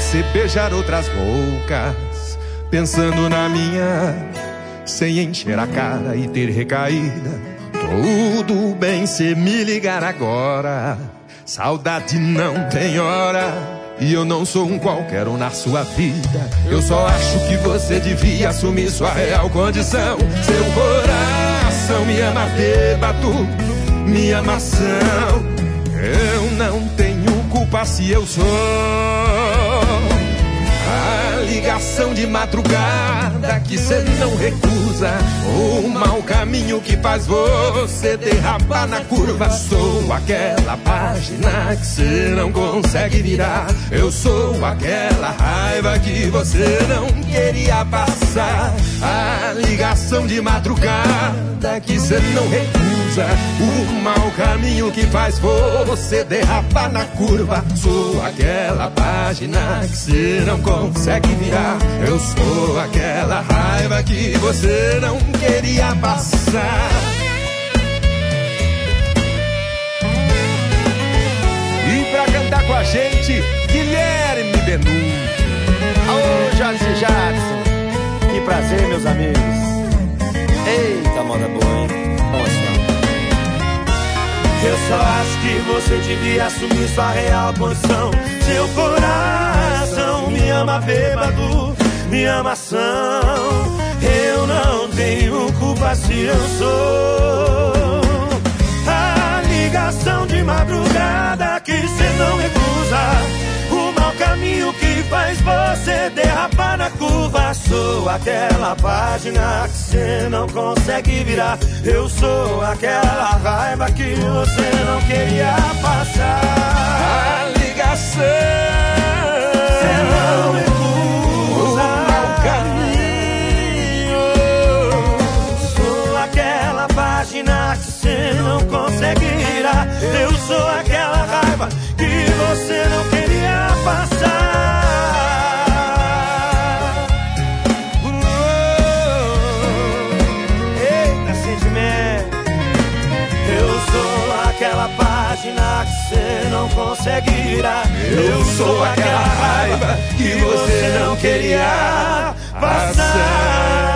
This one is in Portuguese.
você beijar outras bocas, pensando na minha, sem encher a cara e ter recaída. Tudo bem se me ligar agora, saudade não tem hora, e eu não sou um qualquer um na sua vida. Eu só acho que você devia assumir sua real condição. Seu coração me ama bêbado, me ama ação. Eu não tenho culpa se eu sou a ligação de madrugada que cê não recusa, o mau caminho que faz você derrapar na curva. Sou aquela página que cê não consegue virar. Eu sou aquela raiva que você não queria passar, a ligação de madrugada que cê não recusa, o mau caminho que faz você derrapar na curva. Sou aquela página que cê não consegue virar. Eu sou aquela raiva que você não queria passar. E pra cantar com a gente, Guilherme Benu. Alô, Jadson e Jadson. Que prazer, meus amigos. Eita, moda boa, hein? Vamos assim. Eu só acho que você devia assumir sua real condição. Seu coração me ama bêbado, me ama ação. Eu não tenho culpa se eu sou a ligação de madrugada que cê não recusa, o mau caminho que faz você derrapar na curva. Sou aquela página que cê não consegue virar. Eu sou aquela raiva que você não queria passar, a ligação cê não recusa, o mau caminho. Sou aquela página que cê não consegue virar. Eu sou aquela raiva que você não queria passar. Eita, sentimento. Eu sou aquela página que cê não consegue virar. Eu sou aquela raiva que você não queria passar.